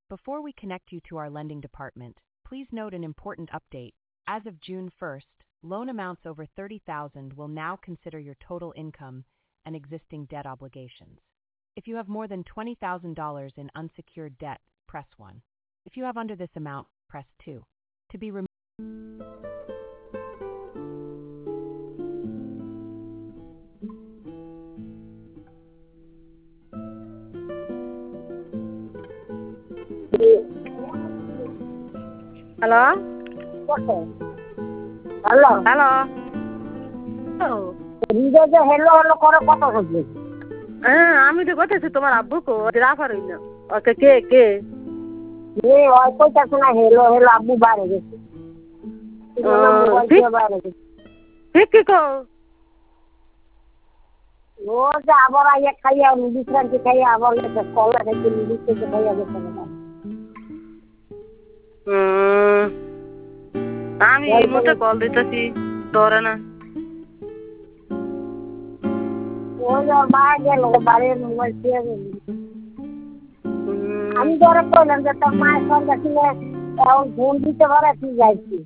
Before we connect you to our lending department, please note an important update. As of June 1st, loan amounts over $30,000 will now consider your total income and existing debt obligations. If you have more than $20,000 in unsecured debt, press 1. If you have under this amount, press 2. To be removed. Hello hello hello রিজে hello hello করে কত হচ্ছে? হ্যাঁ আমি তো বলতেছি তোমার আব্বু কো রাফার হইল ওকে কে কে এ ওই কইতাছ না হেলো হেলো আব্বু বাইরে গেছে। ঠিক কি কো ও যে আবার আইয়া খাইয়া বিশ্রান্তি খাইয়া আবার গেছে কলা খাইতে নিচে খাইয়া গেছে না। আমি এই মুহূর্তে কল দিতেছি ধরে না। ওই বাইরে গেল বাইরে মোবাইল দিয়ে গেল। আমি ধরে কইলাম যে তোর মায়ের সঙ্গে ছিল ফোন দিতে পারে কি যাইছি